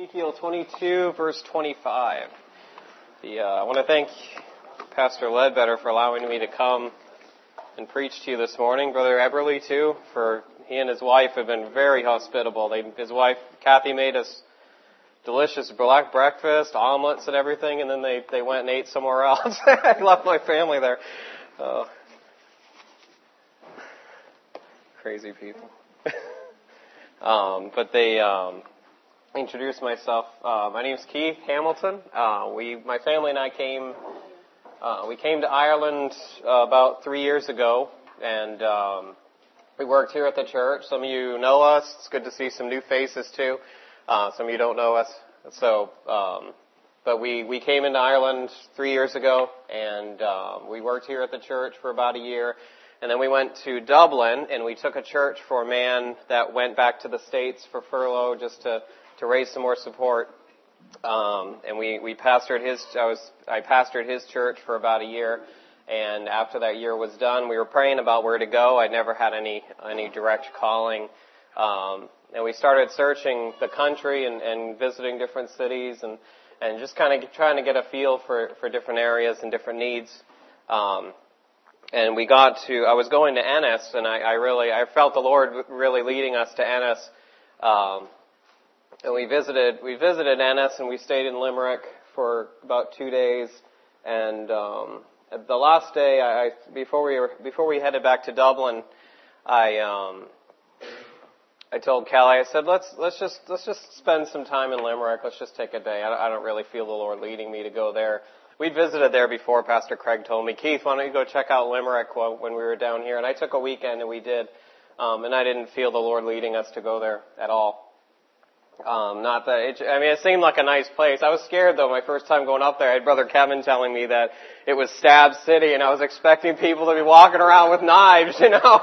Ezekiel 22, verse 25. I want to thank Pastor Ledbetter for allowing me to come and preach to you this morning. Brother Eberly, too, for he and his wife have been very hospitable. His wife, Kathy, made us delicious black breakfast, omelets and everything, and then they went and ate somewhere else. I left my family there. Crazy people. But they introduced myself. My name is Keith Hamilton. My family and I came to Ireland about 3 years ago, and we worked here at the church. Some of you know us. It's good to see some new faces too. Some of you don't know us. So, but we came into Ireland 3 years ago, and we worked here at the church for about a year. And then we went to Dublin, and we took a church for a man that went back to the States for furlough just to raise some more support. And we pastored I pastored his church for about a year. And after that year was done, we were praying about where to go. I'd never had any direct calling. And we started searching the country and visiting different cities and just kind of trying to get a feel for different areas and different needs. And I was going to Ennis, and I felt the Lord really leading us to Ennis. And we visited Ennis, and we stayed in Limerick for about 2 days. And the last day, before we headed back to Dublin, I told Callie, I said, let's just spend some time in Limerick. Let's just take a day. I don't really feel the Lord leading me to go there. We'd visited there before. Pastor Craig told me, Keith, why don't you go check out Limerick when we were down here? And I took a weekend, and we did. And I didn't feel the Lord leading us to go there at all. It seemed like a nice place. I was scared, though, my first time going up there. I had Brother Kevin telling me that it was Stab City, and I was expecting people to be walking around with knives, you know.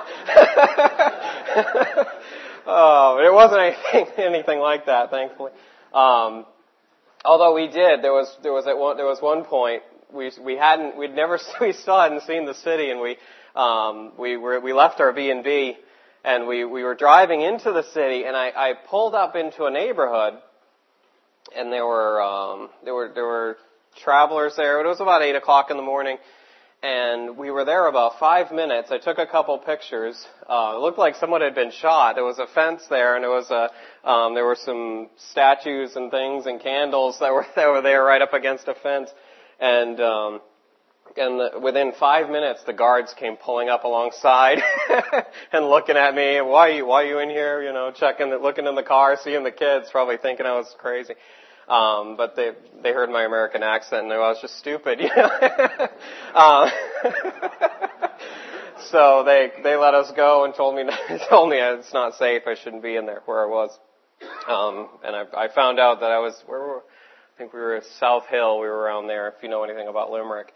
It wasn't anything like that, thankfully. Although we did, there was one point we still hadn't seen the city, and we left our B&B, and we were driving into the city, and I pulled up into a neighborhood, and there were travelers there. It was about 8:00 in the morning, and we were there about 5 minutes. I took a couple pictures. It looked like someone had been shot. There was a fence there, and there were some statues and things and candles that were there right up against a fence. And within 5 minutes, the guards came pulling up alongside and looking at me. Why are you in here? You know, looking in the car, seeing the kids, probably thinking I was crazy. But they heard my American accent, and I was just stupid, you know. So they let us go and told me it's not safe. I shouldn't be in there where I was. And I found out that I think we were at South Hill. We were around there, if you know anything about Limerick.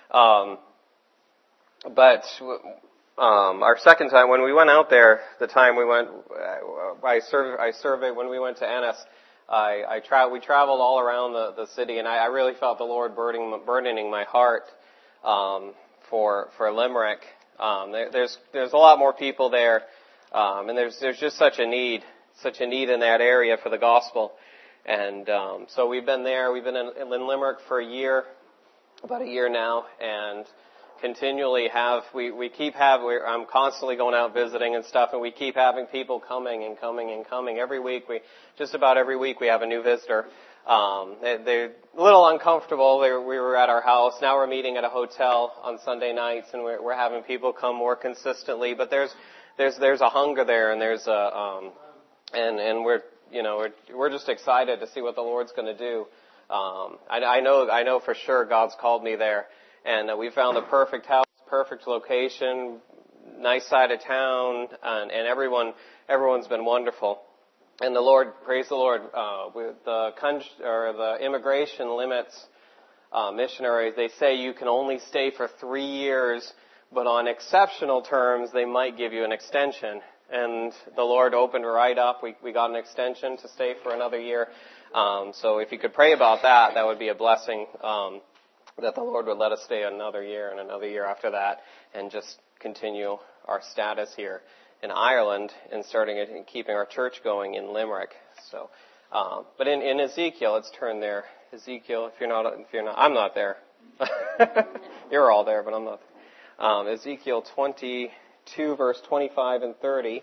But our second time, when we went out there, the time we went, I surveyed when we went to Ennis. We traveled all around the city, and I really felt the Lord burdening my heart for Limerick. There's a lot more people there, and there's just such a need in that area for the gospel. And so we've been there. We've been in Limerick for about a year now, and continually I'm constantly going out visiting and stuff, and we keep having people coming and coming and coming. Just about every week we have a new visitor. They're a little uncomfortable. We were at our house. Now we're meeting at a hotel on Sunday nights, and we're having people come more consistently. But there's a hunger there, and and we're just excited to see what the Lord's going to do. I know for sure God's called me there. And we found the perfect house, perfect location, nice side of town, and everyone's been wonderful. And praise the Lord, with the immigration limits missionaries, they say you can only stay for 3 years, but on exceptional terms, they might give you an extension. And the Lord opened right up. We got an extension to stay for another year. So if you could pray about that would be a blessing. That the Lord would let us stay another year and another year after that, and just continue our status here in Ireland and starting it and keeping our church going in Limerick. So But in Ezekiel, let's turn there. Ezekiel, if you're not, I'm not there. You're all there, but I'm not. Ezekiel 22, verse 25 and 30.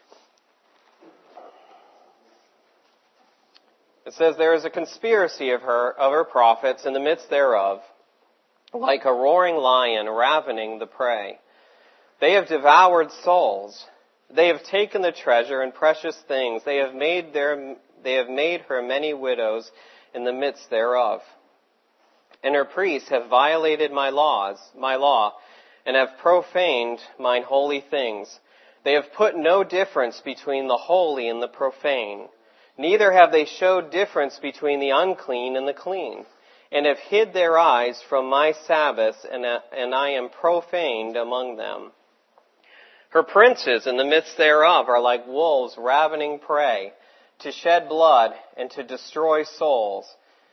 It says, "There is a conspiracy of her prophets in the midst thereof, like a roaring lion ravening the prey. They have devoured souls. They have taken the treasure and precious things. They have made her many widows in the midst thereof. And her priests have violated my law, and have profaned mine holy things. They have put no difference between the holy and the profane. Neither have they showed difference between the unclean and the clean, and have hid their eyes from my Sabbaths, and I am profaned among them. Her princes in the midst thereof are like wolves ravening prey, to shed blood and to destroy souls,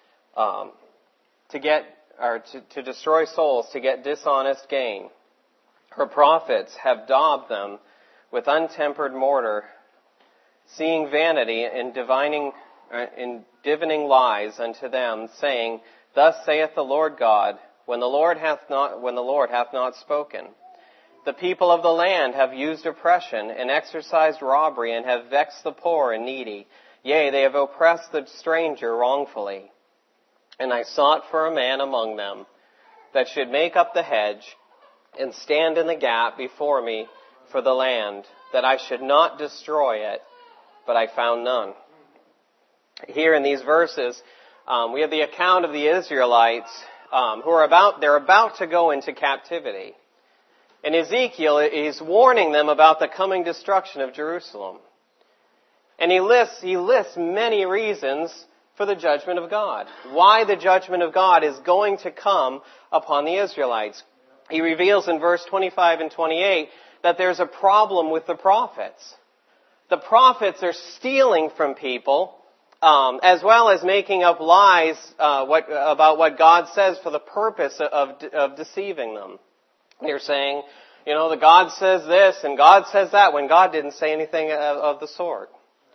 to destroy souls to get dishonest gain. Her prophets have daubed them with untempered mortar, seeing vanity and divining lies unto them, saying, Thus saith the Lord God, when the Lord hath not spoken. The people of the land have used oppression and exercised robbery, and have vexed the poor and needy. Yea, they have oppressed the stranger wrongfully. And I sought for a man among them that should make up the hedge and stand in the gap before me for the land, that I should not destroy it, but I found none." Here in these verses, we have the account of the Israelites who are about to go into captivity. And Ezekiel is warning them about the coming destruction of Jerusalem. And he lists many reasons for the judgment of God. Why the judgment of God is going to come upon the Israelites. He reveals in verse 25 and 28 that there's a problem with the prophets. The prophets are stealing from people, as well as making up lies about what God says for the purpose of deceiving them. They're saying, the God says this and God says that, when God didn't say anything of the sort.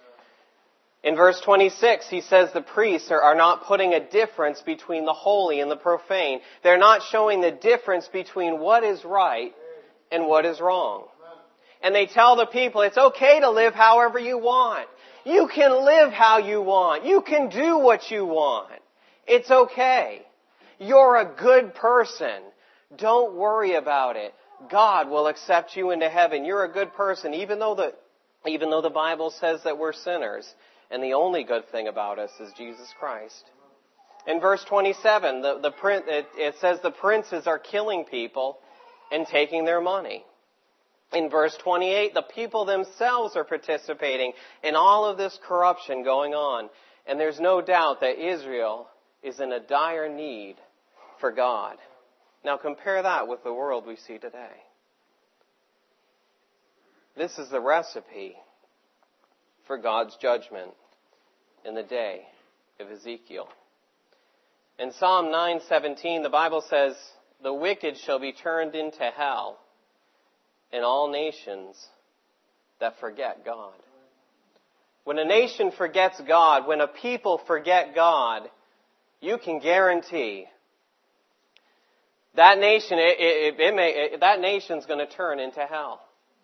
In verse 26, he says the priests are not putting a difference between the holy and the profane. They're not showing the difference between what is right and what is wrong. And they tell the people, it's okay to live however you want. You can live how you want. You can do what you want. It's okay. You're a good person. Don't worry about it. God will accept you into heaven. You're a good person, even though the Bible says that we're sinners. And the only good thing about us is Jesus Christ. In verse 27, it says the princes are killing people and taking their money. In verse 28, the people themselves are participating in all of this corruption going on. And there's no doubt that Israel is in a dire need for God. Now compare that with the world we see today. This is the recipe for God's judgment in the day of Ezekiel. In Psalm 9:17, the Bible says, "The wicked shall be turned into hell, and all nations that forget God." When a nation forgets God, when a people forget God, you can guarantee that that nation's going to turn into hell.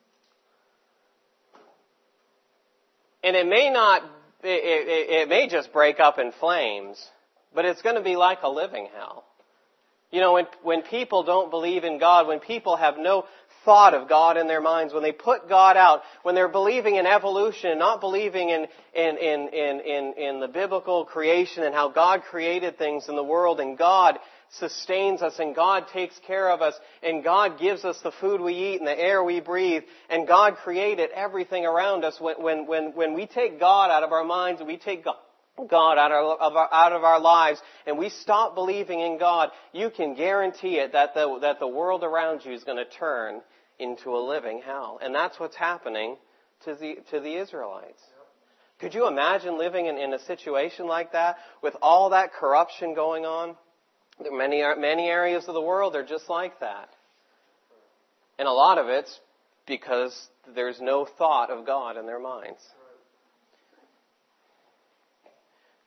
And it may just break up in flames, but it's going to be like a living hell. When people don't believe in God, when people have no thought of God in their minds, when they put God out, when they're believing in evolution and not believing in the biblical creation and how God created things in the world, and God sustains us and God takes care of us and God gives us the food we eat and the air we breathe, and God created everything around us. When we take God out of our minds and we take God out of our lives and we stop believing in God, you can guarantee it that the world around you is going to turn into a living hell. And that's what's happening to the Israelites. Could you imagine living in a situation like that with all that corruption going on? Many areas of the world are just like that. And a lot of it's because there's no thought of God in their minds.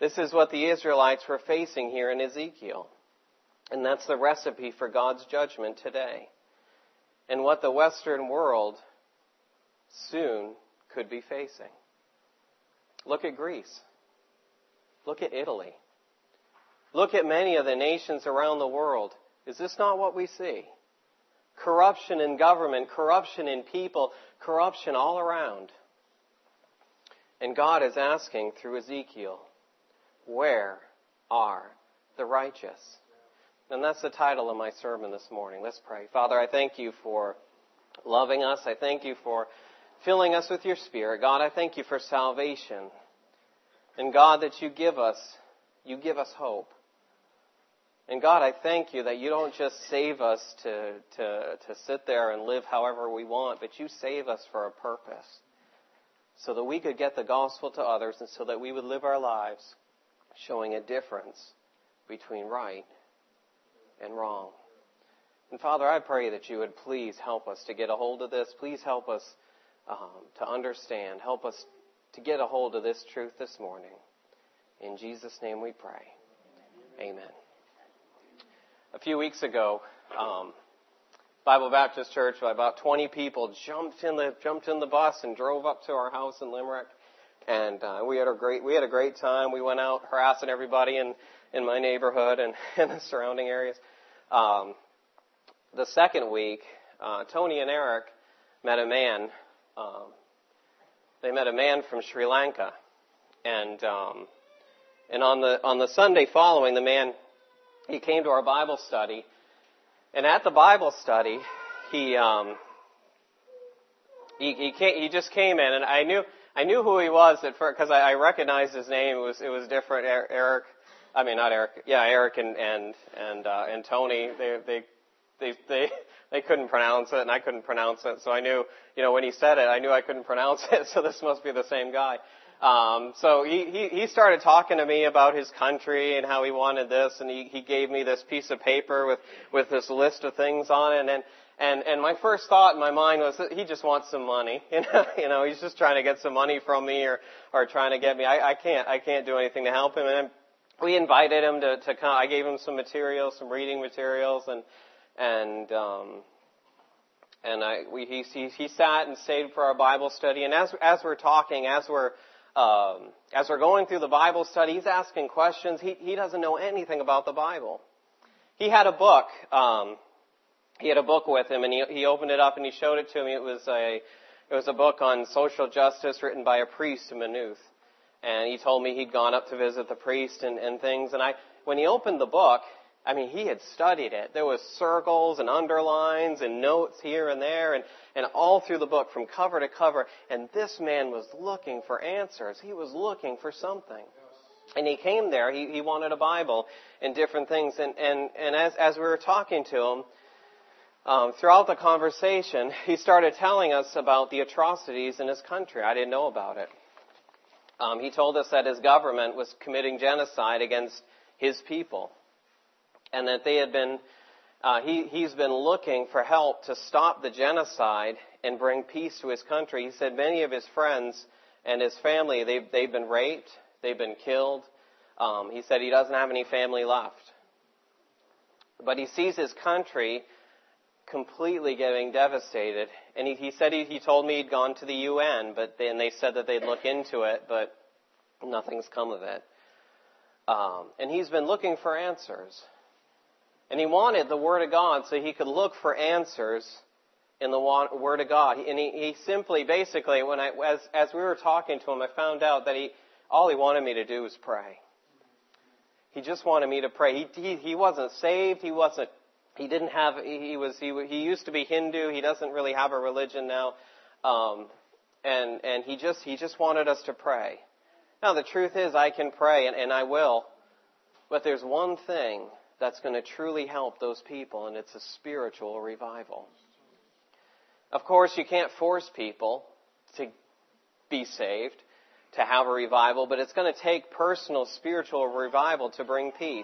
This is what the Israelites were facing here in Ezekiel. And that's the recipe for God's judgment today. And what the Western world soon could be facing. Look at Greece. Look at Italy. Look at many of the nations around the world. Is this not what we see? Corruption in government, corruption in people, corruption all around. And God is asking through Ezekiel, where are the righteous? And that's the title of my sermon this morning. Let's pray. Father, I thank you for loving us. I thank you for filling us with your Spirit. God, I thank you for salvation. And God, that you give us hope. And God, I thank you that you don't just save us to sit there and live however we want, but you save us for a purpose. So that we could get the gospel to others and so that we would live our lives showing a difference between right and wrong. And Father, I pray that you would please help us to get a hold of this. Please help us to understand. Help us to get a hold of this truth this morning. In Jesus' name we pray. Amen. A few weeks ago, Bible Baptist Church, about 20 people jumped in the bus and drove up to our house in Limerick, and we had a great time. We went out harassing everybody in my neighborhood and in the surrounding areas. The second week, Tony and Eric met a man. They met a man from Sri Lanka, and on the Sunday following, the man, he came to our Bible study, and at the Bible study, he just came in, and I knew who he was at first because I recognized his name. It was different. Eric and Tony. They couldn't pronounce it, and I couldn't pronounce it. So I knew, when he said it, I knew I couldn't pronounce it. So this must be the same guy. So he started talking to me about his country and how he wanted this, and he gave me this piece of paper with this list of things on it, and my first thought in my mind was that he just wants some money. He's just trying to get some money from me or trying to get me. I can't do anything to help him. And we invited him to come. I gave him some materials, some reading materials, he sat and stayed for our Bible study. And as we're talking, as we're going through the Bible study, he's asking questions. He doesn't know anything about the Bible. He had a book. He had a book with him, and he opened it up and he showed it to me. It was a book on social justice written by a priest in Maynooth. And he told me he'd gone up to visit the priest and things. And when he opened the book, he had studied it. There was circles and underlines and notes here and there and all through the book from cover to cover. And this man was looking for answers. He was looking for something. And he came there. He wanted a Bible and different things. And as we were talking to him, throughout the conversation, he started telling us about the atrocities in his country. I didn't know about it. He told us that his government was committing genocide against his people. And that they had been, he's been looking for help to stop the genocide and bring peace to his country. He said many of his friends and his family, they've been raped, they've been killed. He said he doesn't have any family left. But he sees his country completely getting devastated. And he said he told me he'd gone to the UN, but then they said that they'd look into it, but nothing's come of it. And he's been looking for answers. And he wanted the Word of God so he could look for answers in the Word of God. And he simply, basically, as we were talking to him, I found out that all he wanted me to do was pray. He just wanted me to pray. He wasn't saved. He used to be Hindu. He doesn't really have a religion now. And he just wanted us to pray. Now the truth is I can pray and I will. But there's one thing that's going to truly help those people, and it's a spiritual revival. Of course, you can't force people to be saved, to have a revival, but it's going to take personal spiritual revival to bring peace.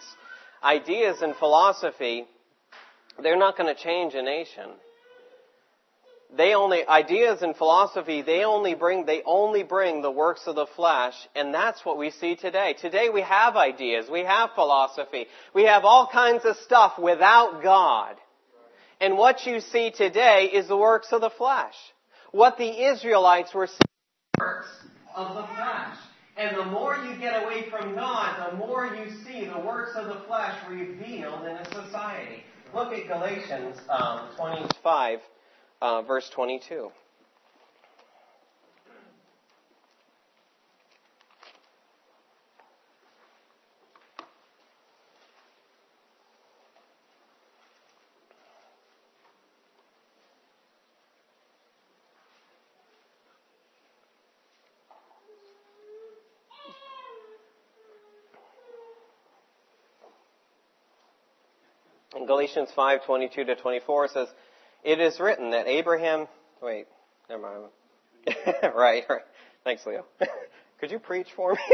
Ideas and philosophy, they're not going to change a nation. ideas and philosophy, they only bring the works of the flesh, and that's what we see today. Today we have ideas, we have philosophy, we have all kinds of stuff without God. And what you see today is the works of the flesh. What the Israelites were seeing works of the flesh. And the more you get away from God, the more you see the works of the flesh revealed in a society. Look at Galatians 25, verse 22. In Galatians 5:22-24 says, "It is written that Abraham..." Wait, never mind. Right. Thanks, Leo. Could you preach for me?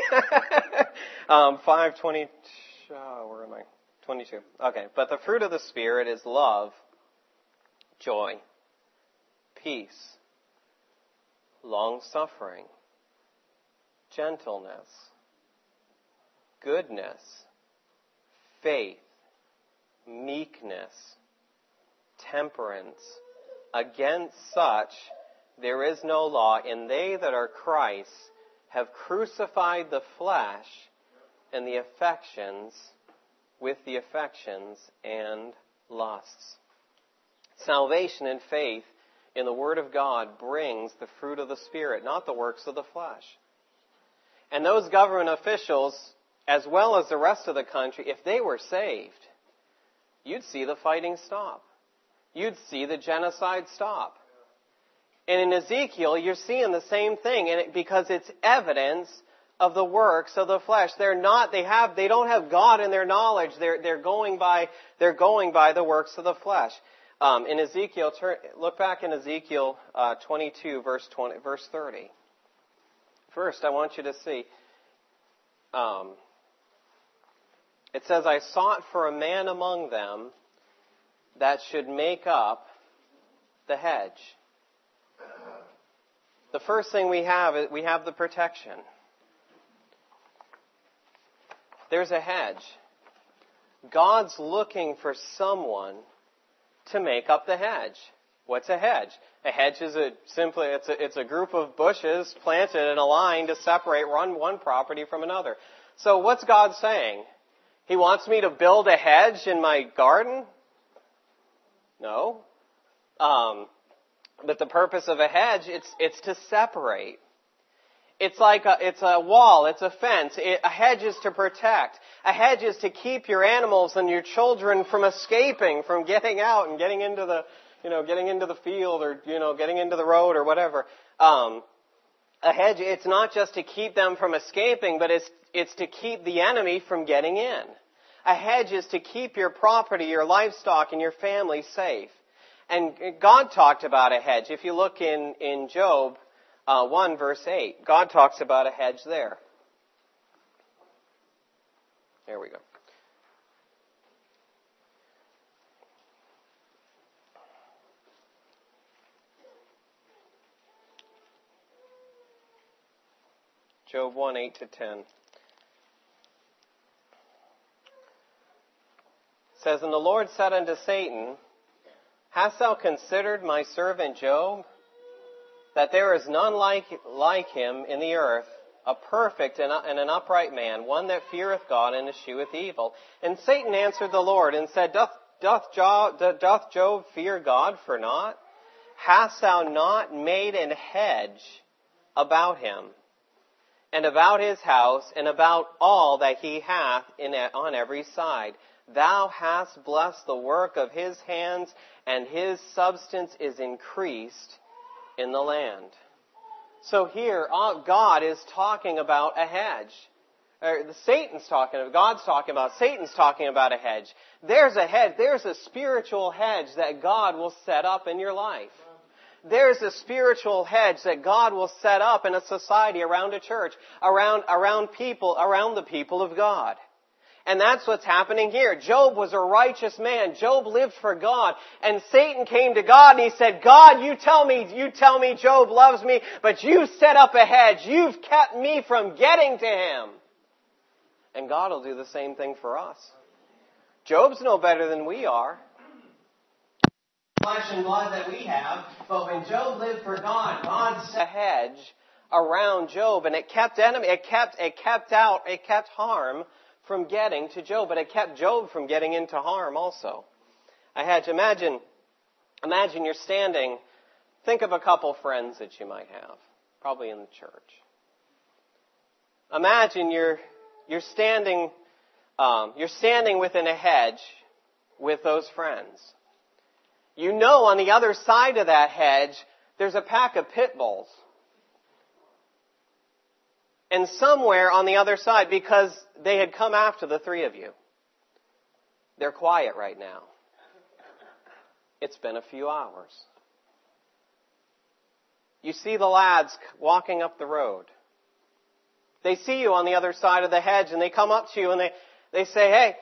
5:20. Where am I? 22. Okay. "But the fruit of the Spirit is love, joy, peace, long-suffering, gentleness, goodness, faith, meekness, temperance. Against such there is no law, and they that are Christ's have crucified the flesh and the affections with the affections and lusts." Salvation and faith in the Word of God brings the fruit of the Spirit, not the works of the flesh. And those government officials, as well as the rest of the country, if they were saved, you'd see the fighting stop. You'd see the genocide stop. And in Ezekiel, you're seeing the same thing, because it's evidence of the works of the flesh. They don't have God in their knowledge. They're going by the works of the flesh. In Ezekiel, look back in Ezekiel 22, verse 30. First, I want you to see. It says, "I sought for a man among them that should make up the hedge." The first thing we have is we have the protection. There's a hedge. God's looking for someone to make up the hedge. What's a hedge? A hedge is it's a group of bushes planted in a line to separate one property from another. So what's God saying? He wants me to build a hedge in my garden? No. But the purpose of a hedge, it's to separate. It's a wall, it's a fence. A hedge is to protect. A hedge is to keep your animals and your children from escaping, from getting out and getting into the field or, getting into the road or whatever. A hedge, it's not just to keep them from escaping, but it's to keep the enemy from getting in. A hedge is to keep your property, your livestock, and your family safe. And God talked about a hedge. If you look in Job 1, verse 8, God talks about a hedge there. There we go. Job 1, 8-10. It says, "And the Lord said unto Satan, Hast thou considered my servant Job, that there is none like him in the earth, a perfect and an upright man, one that feareth God and escheweth evil? And Satan answered the Lord and said, Doth Job fear God for naught? Hast thou not made an hedge about him, and about his house, and about all that he hath on every side? Thou hast blessed the work of his hands, and his substance is increased in the land." So here, God is talking about a hedge. God's talking about, Satan's talking about a hedge. There's a hedge, there's a spiritual hedge that God will set up in your life. There's a spiritual hedge that God will set up in a society, around a church, around people, around the people of God. And that's what's happening here. Job was a righteous man. Job lived for God. And Satan came to God and he said, God, you tell me Job loves me, but you set up a hedge. You've kept me from getting to him. And God will do the same thing for us. Job's no better than we are. Flesh and blood that we have. But when Job lived for God, God set a hedge around Job, and it kept harm from getting to Job, but it kept Job from getting into harm also. I had to imagine you're standing, think of a couple friends that you might have, probably in the church. Imagine you're standing within a hedge with those friends. You know on the other side of that hedge, there's a pack of pit bulls. And somewhere on the other side, because they had come after the three of you, they're quiet right now. It's been a few hours. You see the lads walking up the road. They see you on the other side of the hedge and they come up to you and they say, hey,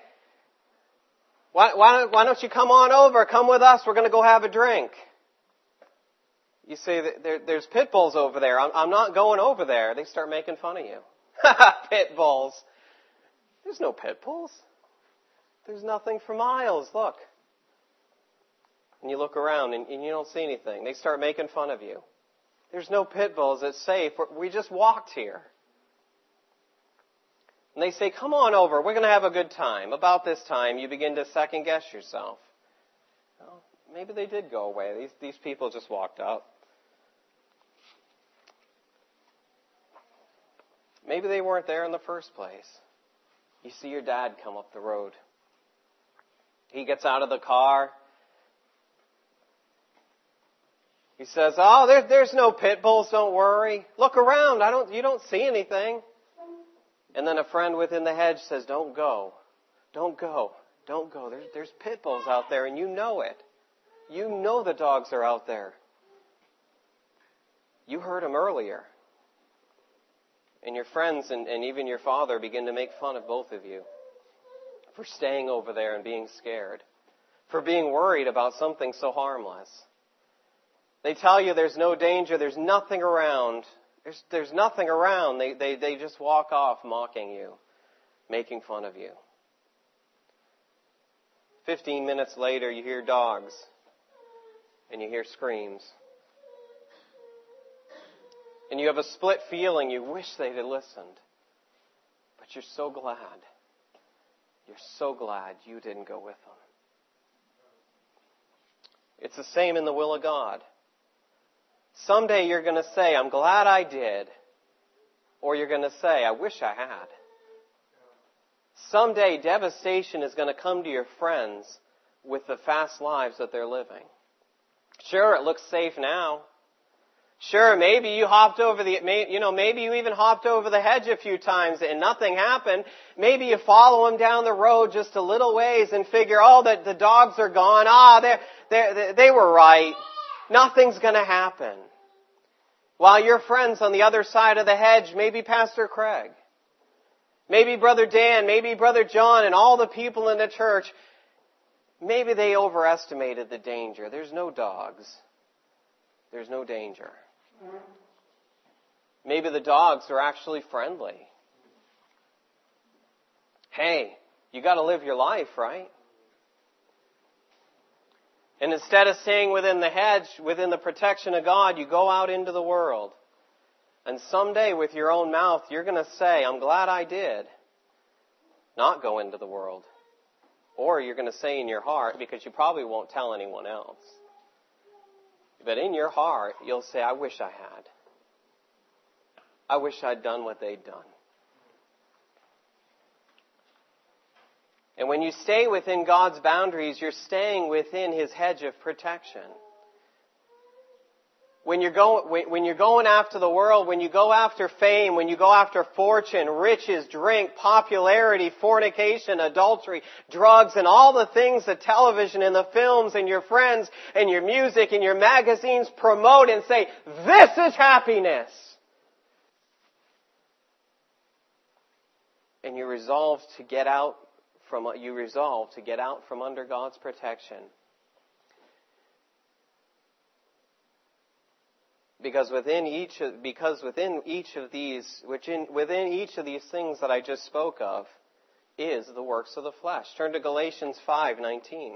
why don't you come on over? Come with us. We're going to go have a drink. You say, there's pit bulls over there. I'm not going over there. They start making fun of you. Pit bulls. There's no pit bulls. There's nothing for miles. Look. And you look around and you don't see anything. They start making fun of you. There's no pit bulls. It's safe. We just walked here. And they say, come on over. We're going to have a good time. About this time, you begin to second guess yourself. Well, maybe they did go away. These people just walked out. Maybe they weren't there in the first place. You see your dad come up the road. He gets out of the car. He says, oh, there's no pit bulls, don't worry. Look around, you don't see anything. And then a friend within the hedge says, don't go. Don't go. Don't go. There's pit bulls out there and you know it. You know the dogs are out there. You heard them earlier. And your friends and even your father begin to make fun of both of you for staying over there and being scared, for being worried about something so harmless. They tell you there's no danger, there's nothing around. There's nothing around. They just walk off mocking you, making fun of you. 15 minutes later, you hear dogs and you hear screams. And you have a split feeling. You wish they'd have listened. But you're so glad. You're so glad you didn't go with them. It's the same in the will of God. Someday you're going to say, I'm glad I did. Or you're going to say, I wish I had. Someday devastation is going to come to your friends with the fast lives that they're living. Sure, it looks safe now. Sure, maybe you maybe you even hopped over the hedge a few times and nothing happened. Maybe you follow them down the road just a little ways and figure, that the dogs are gone. They were right. Nothing's going to happen. While your friends on the other side of the hedge, maybe Pastor Craig, maybe Brother Dan, maybe Brother John, and all the people in the church, maybe they overestimated the danger. There's no dogs. There's no danger. Maybe the dogs are actually friendly. Hey, you got to live your life, right? And instead of staying within the hedge, within the protection of God, you go out into the world. And someday with your own mouth, you're going to say, I'm glad I did not go into the world. Or you're going to say in your heart, because you probably won't tell anyone else. But in your heart, you'll say, I wish I had. I wish I'd done what they'd done. And when you stay within God's boundaries, you're staying within His hedge of protection. When you're going after the world, when you go after fame, when you go after fortune, riches, drink, popularity, fornication, adultery, drugs, and all the things that television and the films and your friends and your music and your magazines promote and say, this is happiness. And you resolve to get out you resolve to get out from under God's protection. Because within each of these things that I just spoke of is the works of the flesh. Turn to Galatians 5:19.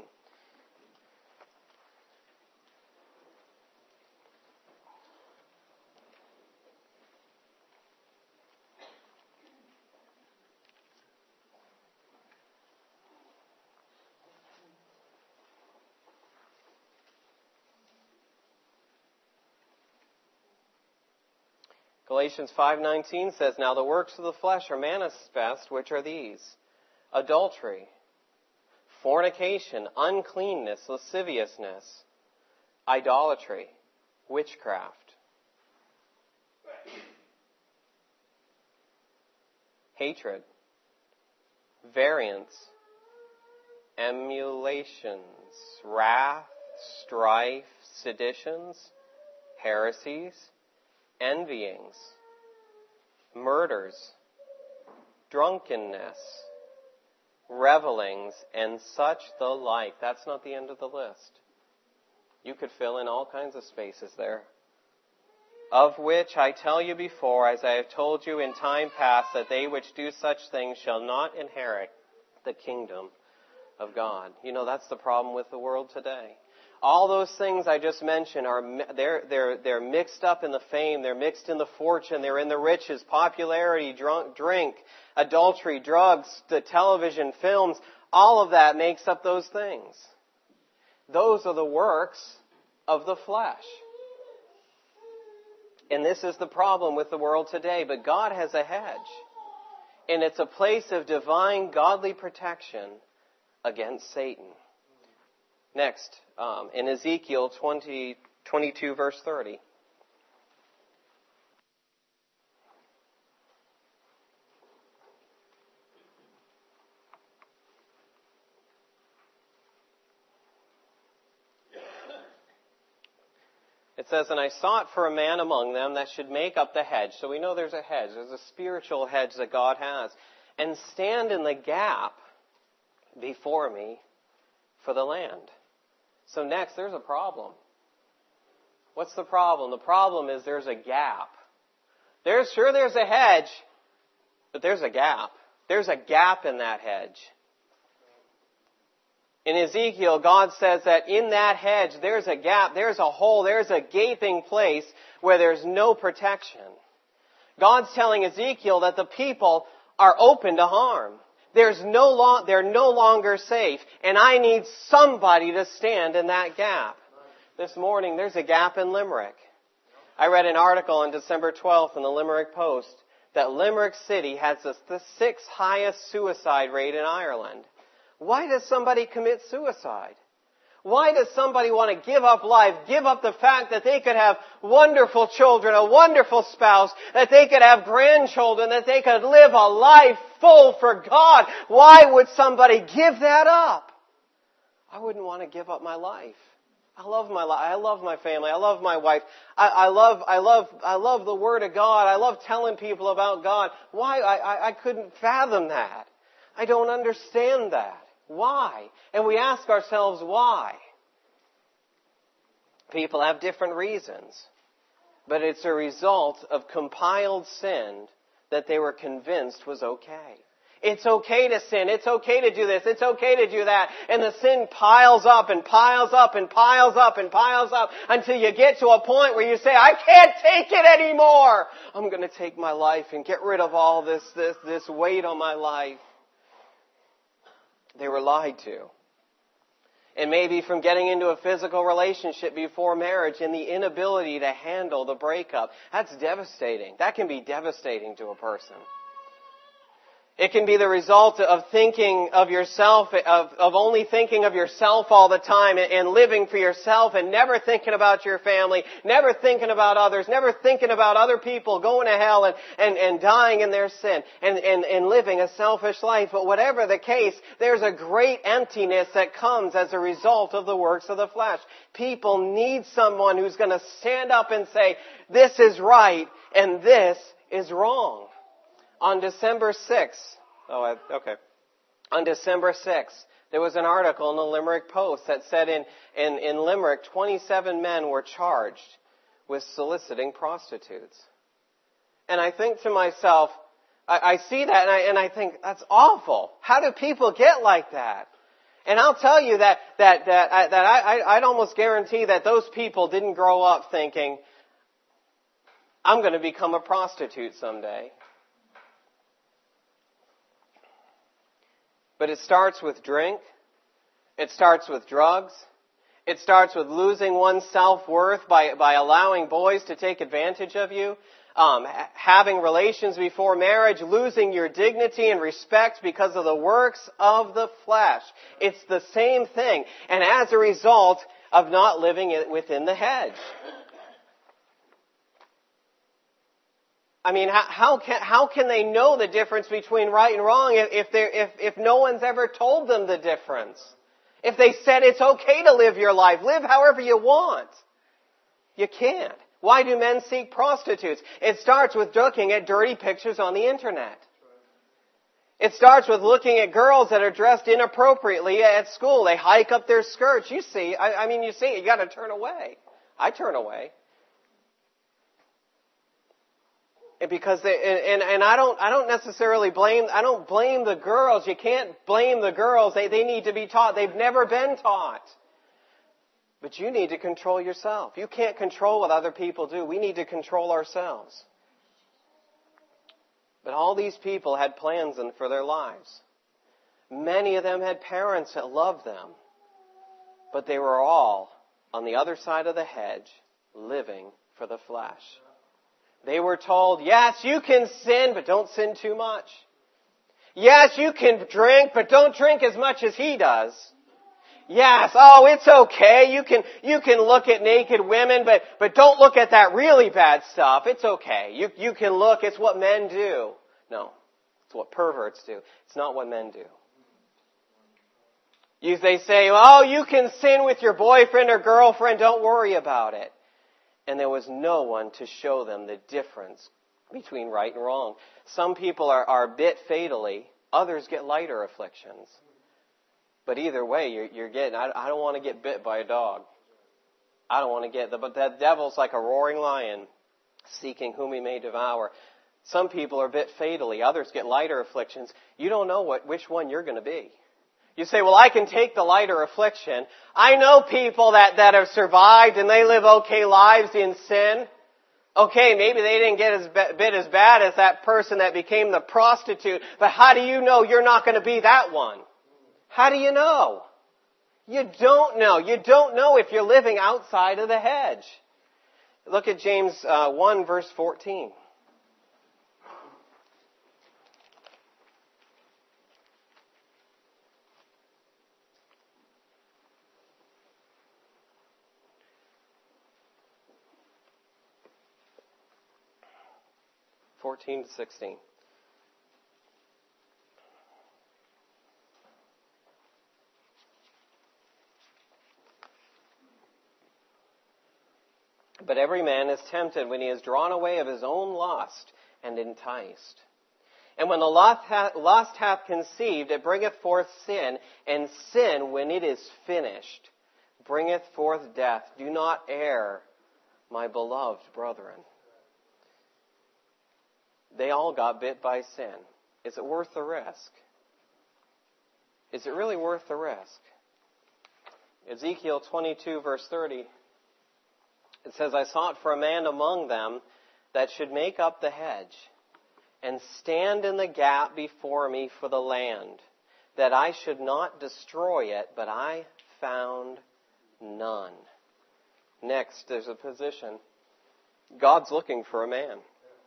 Galatians 5:19 says, "Now the works of the flesh are manifest, which are these: adultery, fornication, uncleanness, lasciviousness, idolatry, witchcraft, hatred, variance, emulations, wrath, strife, seditions, heresies, envyings, murders, drunkenness, revelings, and such the like." That's not the end of the list. You could fill in all kinds of spaces there. "Of which I tell you before, as I have told you in time past, that they which do such things shall not inherit the kingdom of God." You know, that's the problem with the world today. All those things I just mentioned they're mixed up in the fame, they're mixed in the fortune, they're in the riches, popularity, drink, adultery, drugs, the television, films. All of that makes up those things. Those are the works of the flesh. And this is the problem with the world today. But God has a hedge. And it's a place of divine, godly protection against Satan. Next, in Ezekiel 22, verse 30. It says, "And I sought for a man among them that should make up the hedge." So we know there's a hedge. There's a spiritual hedge that God has. "And stand in the gap before me for the land." So next, there's a problem. What's the problem? The problem is there's a gap. There's a hedge, but there's a gap. There's a gap in that hedge. In Ezekiel, God says that in that hedge, there's a gap, there's a hole, there's a gaping place where there's no protection. God's telling Ezekiel that the people are open to harm. They're no longer safe, and I need somebody to stand in that gap. This morning, there's a gap in Limerick. I read an article on December 12th in the Limerick Post that Limerick City has the 6th highest suicide rate in Ireland. Why does somebody commit suicide? Why does somebody want to give up life, give up the fact that they could have wonderful children, a wonderful spouse, that they could have grandchildren, that they could live a life full for God? Why would somebody give that up? I wouldn't want to give up my life. I love my life. I love my family. I love my wife. I love the Word of God. I love telling people about God. Why? I couldn't fathom that. I don't understand that. Why? And we ask ourselves why. People have different reasons. But it's a result of compiled sin that they were convinced was okay. It's okay to sin. It's okay to do this. It's okay to do that. And the sin piles up and piles up and piles up and piles up until you get to a point where you say, I can't take it anymore. I'm going to take my life and get rid of all this weight on my life. They were lied to. And maybe from getting into a physical relationship before marriage and the inability to handle the breakup. That's devastating. That can be devastating to a person. It can be the result of thinking of yourself, of only thinking of yourself all the time and living for yourself and never thinking about your family, never thinking about others, never thinking about other people going to hell and dying in their sin and living a selfish life. But whatever the case, there's a great emptiness that comes as a result of the works of the flesh. People need someone who's going to stand up and say, this is right and this is wrong. On December 6th, On December 6th, there was an article in the Limerick Post that said in Limerick, 27 men were charged with soliciting prostitutes. And I think to myself, I see that and I think, that's awful. How do people get like that? And I'll tell you that I'd almost guarantee that those people didn't grow up thinking, I'm going to become a prostitute someday. But it starts with drink. It starts with drugs. It starts with losing one's self-worth by allowing boys to take advantage of you. Having relations before marriage, losing your dignity and respect because of the works of the flesh. It's the same thing. And as a result of not living within the hedge. I mean, how can they know the difference between right and wrong if no one's ever told them the difference? If they said it's okay to live your life, live however you want. You can't. Why do men seek prostitutes? It starts with looking at dirty pictures on the internet. It starts with looking at girls that are dressed inappropriately at school. They hike up their skirts. You see it. You got to turn away. I turn away. Because I don't necessarily blame the girls. You can't blame the girls. They need to be taught. They've never been taught. But you need to control yourself. You can't control what other people do. We need to control ourselves. But all these people had plans for their lives. Many of them had parents that loved them. But they were all on the other side of the hedge, living for the flesh. They were told, yes, you can sin, but don't sin too much. Yes, you can drink, but don't drink as much as he does. Yes, it's okay. You can look at naked women, but don't look at that really bad stuff. It's okay. You can look. It's what men do. No, it's what perverts do. It's not what men do. They say, you can sin with your boyfriend or girlfriend. Don't worry about it. And there was no one to show them the difference between right and wrong. Some people are bit fatally. Others get lighter afflictions. But either way, you're getting, I don't want to get bit by a dog. I don't want to but that devil's like a roaring lion seeking whom he may devour. Some people are bit fatally. Others get lighter afflictions. You don't know which one you're going to be. You say, well, I can take the lighter affliction. I know people that have survived and they live okay lives in sin. Okay, maybe they didn't get bit as bad as that person that became the prostitute. But how do you know you're not going to be that one? How do you know? You don't know. You don't know if you're living outside of the hedge. Look at James 1 verse 14. (14 to 16). But every man is tempted when he is drawn away of his own lust and enticed. And when the lust hath conceived, it bringeth forth sin, and sin, when it is finished, bringeth forth death. Do not err, my beloved brethren. They all got bit by sin. Is it worth the risk? Is it really worth the risk? Ezekiel 22 verse 30, it says, I sought for a man among them that should make up the hedge and stand in the gap before me for the land, that I should not destroy it, but I found none. Next, there's a position. God's looking for a man.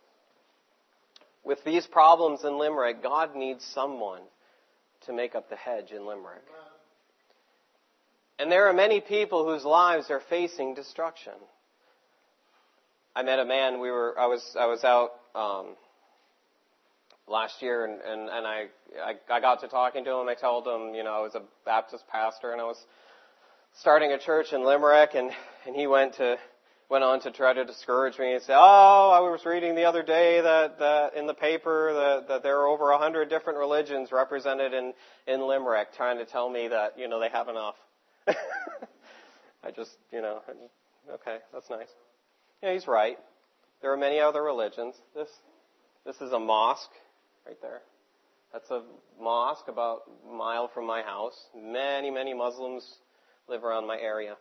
With these problems in Limerick, God needs someone to make up the hedge in Limerick. And there are many people whose lives are facing destruction. I met a man. I was out last year, and I got to talking to him. I told him, I was a Baptist pastor, and I was starting a church in Limerick, and he went to went on to try to discourage me and say, oh, I was reading the other day that in the paper that there are over 100 different religions represented in Limerick, trying to tell me that, they have enough. I just, okay, that's nice. Yeah, he's right. There are many other religions. This is a mosque right there. That's a mosque about a mile from my house. Many, many Muslims live around my area.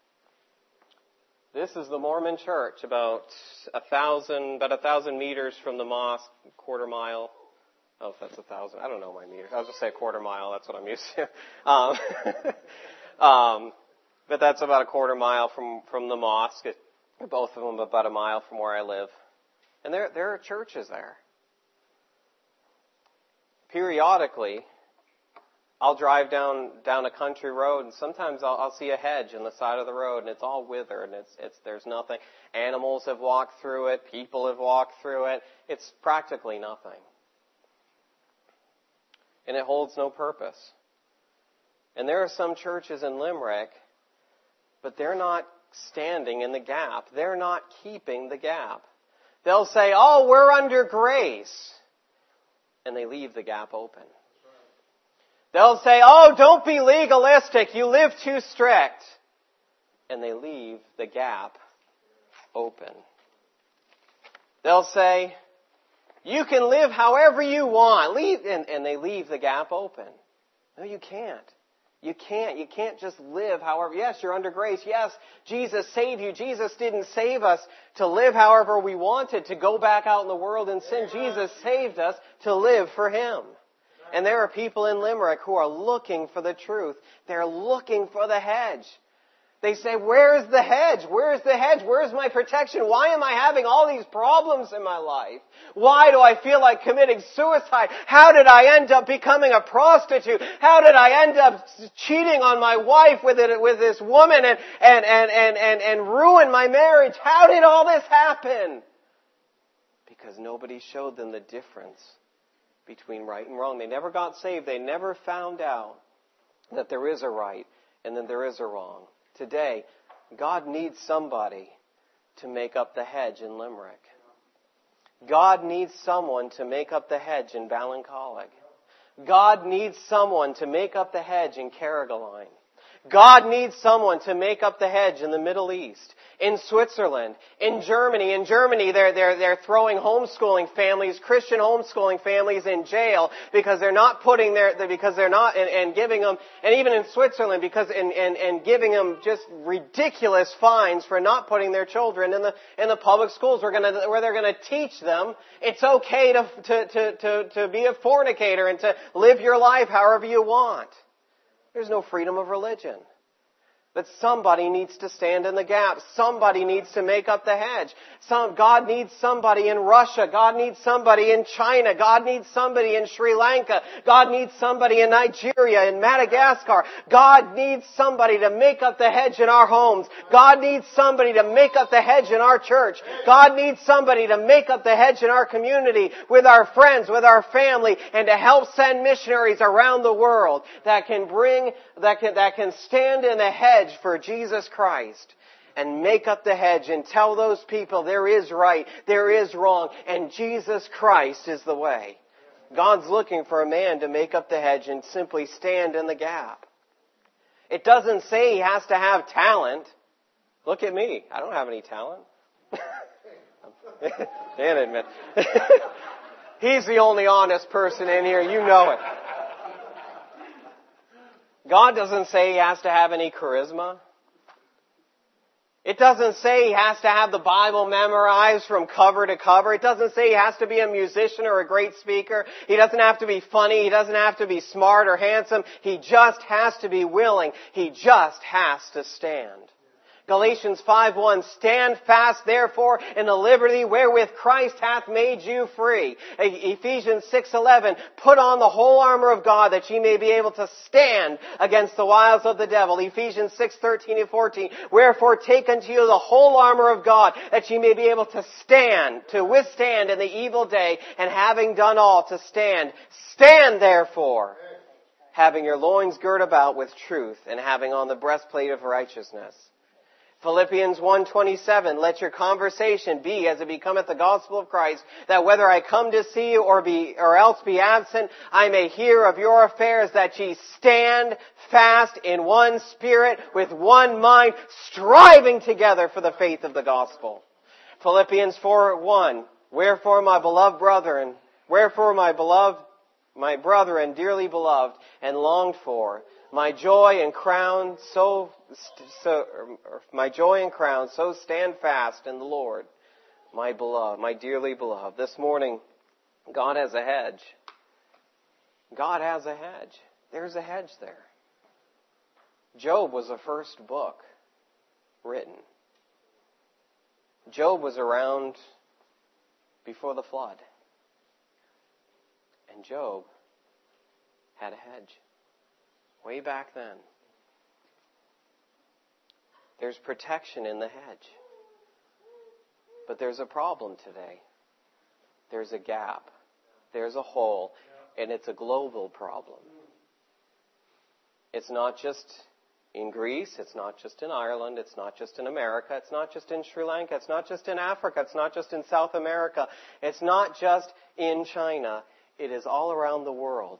This is the Mormon church, about 1,000 meters from the mosque, quarter mile. Oh, if that's 1,000. I don't know my meters. I'll just say a quarter mile. That's what I'm used to. But that's about a quarter mile from the mosque. Both of them about a mile from where I live. And there are churches there. Periodically, I'll drive down a country road, and sometimes I'll see a hedge on the side of the road, and it's all withered, and there's nothing. Animals have walked through it. People have walked through it. It's practically nothing. And it holds no purpose. And there are some churches in Limerick, but they're not standing in the gap. They're not keeping the gap. They'll say, oh, we're under grace. And they leave the gap open. They'll say, oh, don't be legalistic. You live too strict. And they leave the gap open. They'll say, you can live however you want. And they leave the gap open. No, you can't. You can't. You can't just live however. Yes, you're under grace. Yes, Jesus saved you. Jesus didn't save us to live however we wanted, to go back out in the world and sin. Jesus saved us to live for Him. And there are people in Limerick who are looking for the truth. They're looking for the hedge. They say, where's the hedge? Where's the hedge? Where's my protection? Why am I having all these problems in my life? Why do I feel like committing suicide? How did I end up becoming a prostitute? How did I end up cheating on my wife with this woman and ruin my marriage? How did all this happen? Because nobody showed them the difference between right and wrong. They never got saved. They never found out that there is a right and that there is a wrong. Today, God needs somebody to make up the hedge in Limerick. God needs someone to make up the hedge in Ballincollig. God needs someone to make up the hedge in Carrigaline. God needs someone to make up the hedge in the Middle East, in Switzerland, in Germany. In Germany, they're throwing homeschooling families, Christian homeschooling families, in jail because they're not and giving them, and even in Switzerland and giving them just ridiculous fines for not putting their children in the public schools where they're going to teach them it's okay to be a fornicator and to live your life however you want. There's no freedom of religion. But somebody needs to stand in the gap. Somebody needs to make up the hedge. God needs somebody in Russia. God needs somebody in China. God needs somebody in Sri Lanka. God needs somebody in Nigeria, in Madagascar. God needs somebody to make up the hedge in our homes. God needs somebody to make up the hedge in our church. God needs somebody to make up the hedge in our community, with our friends, with our family, and to help send missionaries around the world that can stand in the hedge for Jesus Christ and make up the hedge and tell those people there is right, there is wrong, and Jesus Christ is the way. God's looking for a man to make up the hedge and simply stand in the gap. It doesn't say he has to have talent. Look at me. I don't have any talent. Can't admit. He's the only honest person in here. You know it. God doesn't say he has to have any charisma. It doesn't say he has to have the Bible memorized from cover to cover. It doesn't say he has to be a musician or a great speaker. He doesn't have to be funny. He doesn't have to be smart or handsome. He just has to be willing. He just has to stand. Galatians 5:1, stand fast therefore in the liberty wherewith Christ hath made you free. Ephesians 6:11, put on the whole armor of God that ye may be able to stand against the wiles of the devil. Ephesians 6:13 and 14, wherefore take unto you the whole armor of God that ye may be able to stand, to withstand in the evil day, and having done all to stand. Stand therefore, having your loins girt about with truth, and having on the breastplate of righteousness. Philippians 1:27, let your conversation be as it becometh the gospel of Christ, that whether I come to see you or else be absent, I may hear of your affairs, that ye stand fast in one spirit, with one mind, striving together for the faith of the gospel. Philippians 4:1, wherefore my brethren, dearly beloved and longed for, my joy and crown, so stand fast in the Lord, my beloved, my dearly beloved. This morning, God has a hedge. God has a hedge. There's a hedge there. Job was the first book written. Job was around before the flood. And Job had a hedge. Way back then. There's protection in the hedge. But there's a problem today. There's a gap. There's a hole. And it's a global problem. It's not just in Greece. It's not just in Ireland. It's not just in America. It's not just in Sri Lanka. It's not just in Africa. It's not just in South America. It's not just in China. It is all around the world.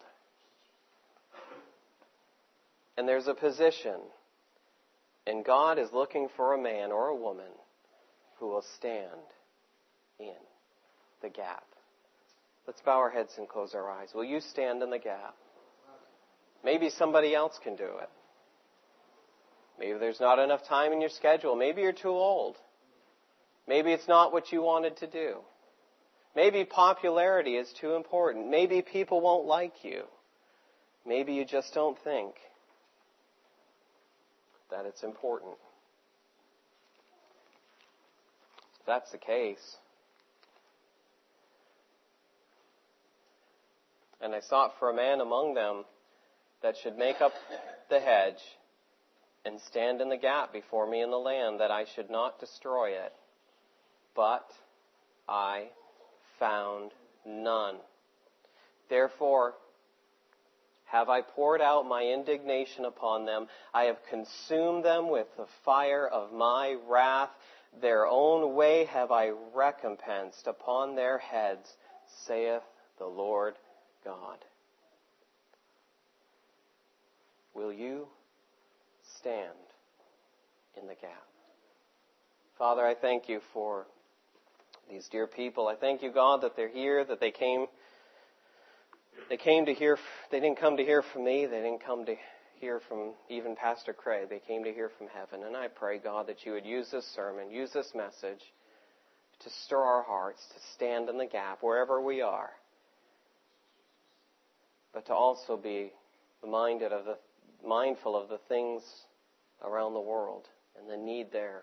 And there's a position. And God is looking for a man or a woman who will stand in the gap. Let's bow our heads and close our eyes. Will you stand in the gap? Maybe somebody else can do it. Maybe there's not enough time in your schedule. Maybe you're too old. Maybe it's not what you wanted to do. Maybe popularity is too important. Maybe people won't like you. Maybe you just don't think that it's important. If that's the case, and I sought for a man among them that should make up the hedge and stand in the gap before me in the land, that I should not destroy it. But I found none. Therefore have I poured out my indignation upon them. I have consumed them with the fire of my wrath. Their own way have I recompensed upon their heads, saith the Lord God. Will you stand in the gap? Father, I thank you for these dear people. I thank you, God, that they're here, that they came to hear. They didn't come to hear from me. They didn't come to hear from even Pastor Craig. They came to hear from heaven. And I pray, God, that you would use this sermon, use this message to stir our hearts, to stand in the gap wherever we are, but to also be mindful of the things around the world and the need there.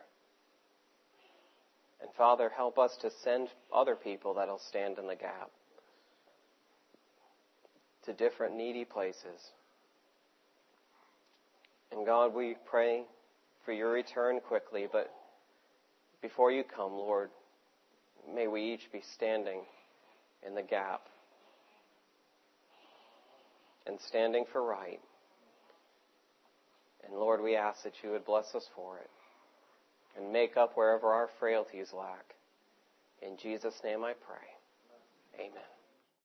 And Father, help us to send other people that'll stand in the gap to different needy places. And God, we pray for your return quickly, but before you come, Lord, may we each be standing in the gap and standing for right. And Lord, we ask that you would bless us for it and make up wherever our frailties lack. In Jesus' name I pray. Amen.